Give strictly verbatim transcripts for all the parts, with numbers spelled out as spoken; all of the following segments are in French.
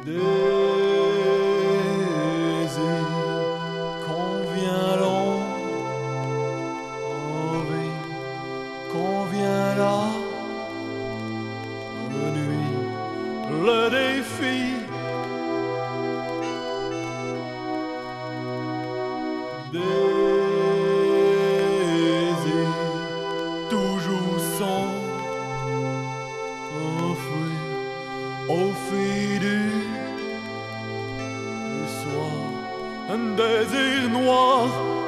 Désir qu'on vient l'enlever, qu'on vient là, la nuit, le défi. Désir toujours sans enfuir au fil du soir, un désir noir.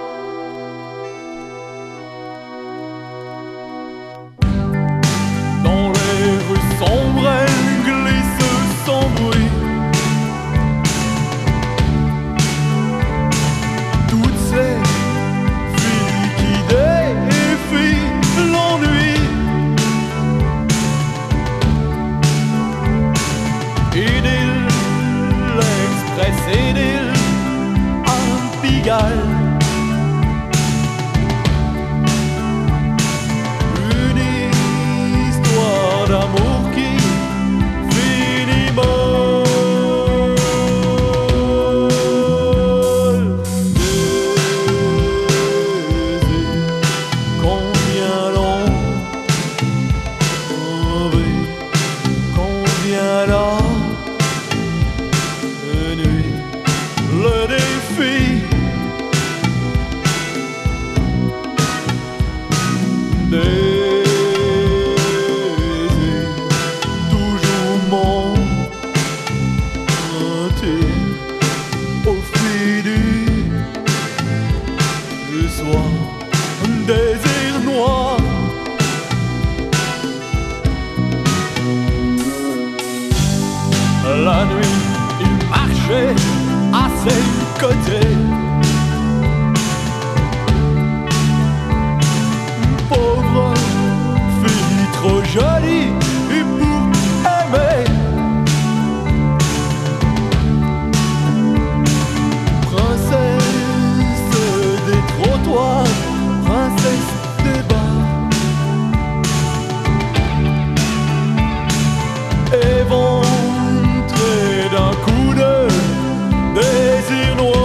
Dans les rues sombres, elle glisse sans bruit. Toutes ces filles qui défient l'ennui. Idylle, l'Express idylle, un Pigalle. Une histoire d'amour qui finit molle. Désir qu'on vient l'enlever, qu'on vient là, la nuit, le défi. Désir toujours monter au fil du soir, un désir noir. La nuit, il marchait à ses côtés. Pauvre fille trop jolie et pour aimer. Princesse des trottoirs, princesse des bars. Éventré d'un coup de désir noir.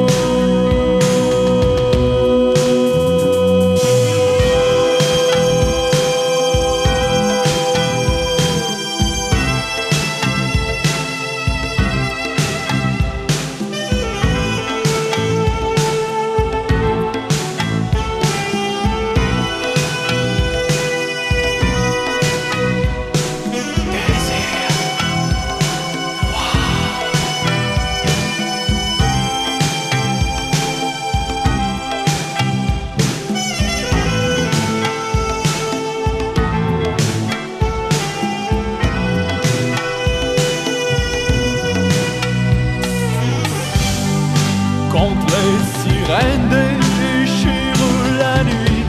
Quand les sirènes déchirent la nuit,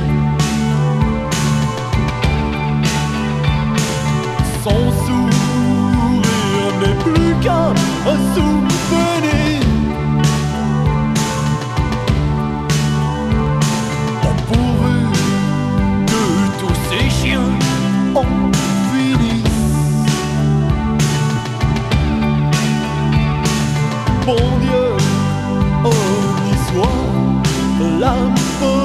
son sourire n'est plus qu'un souvenir. Oh, pourvu que tous ces chiens en finissent. Bon Dieu, oh, soit l'âme.